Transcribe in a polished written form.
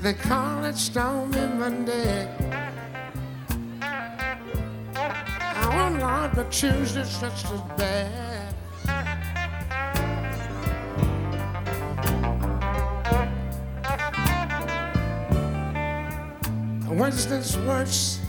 They call it Stormy Monday. Oh Lord, but Tuesday's just as bad. Wednesday's worse.